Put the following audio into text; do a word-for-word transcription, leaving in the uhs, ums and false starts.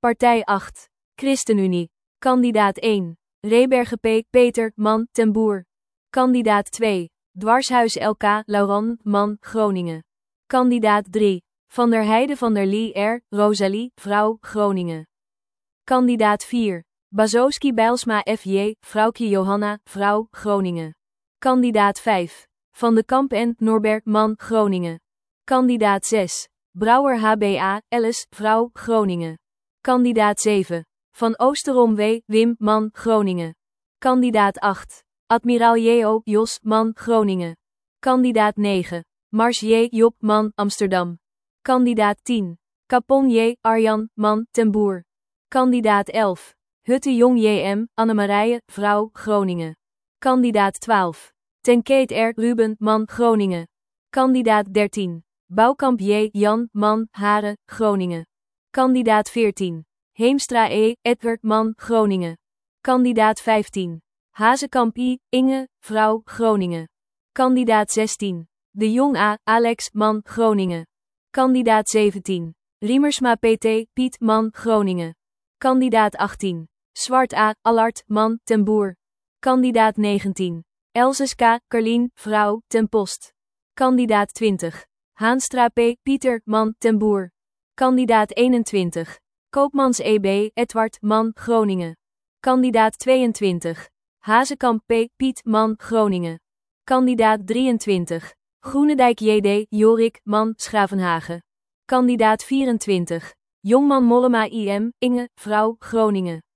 Partij acht. ChristenUnie. Kandidaat één. Reberge P. Peter, man, ten Boer. Kandidaat twee. Dwarshuis L K. Laurent, man, Groningen. Kandidaat drie. Van der Heijden van der Lee R. Rosalie, vrouw, Groningen. Kandidaat vier. Bazowski Bijlsma F J, vrouwtje Johanna, vrouw, Groningen. Kandidaat vijf. Van de Kamp en Norbert, man, Groningen. Kandidaat zes. Brouwer H B A, Alice, vrouw, Groningen. Kandidaat zeven. Van Oosterom W. Wim, man, Groningen. Kandidaat acht. Admiraal J O. Jos, man, Groningen. Kandidaat negen. Mars J. Job, man, Amsterdam. Kandidaat tien. Capon J. Arjan, man, ten Boer. Kandidaat elf. Hutte Jong J M. Annemarije, vrouw, Groningen. Kandidaat twaalf. Tenkeet R. Ruben, man, Groningen. Kandidaat dertien. Bouwkamp J. Jan, man, Haren, Groningen. Kandidaat veertien. Heemstra E. Edward, man, Groningen. Kandidaat vijftien. Hazekamp I. Inge, vrouw, Groningen. Kandidaat zestien. De Jong A. Alex, man, Groningen. Kandidaat zeventien. Riemersma P T. Piet, man, Groningen. Kandidaat achttien. Zwart A. Allard, man, ten Boer. Kandidaat negentien. Elses K. Carlien, vrouw, ten Post. Kandidaat twintig. Haanstra P. Pieter, man, ten Boer. Kandidaat eenentwintig. Koopmans E B. Edward, man, Groningen. Kandidaat tweeëntwintig. Hazekamp P. Piet, man, Groningen. Kandidaat drieëntwintig. Groenendijk J D. Jorik, man, Schavenhagen. Kandidaat vierentwintig. Jongman Mollema I M. Inge, vrouw, Groningen.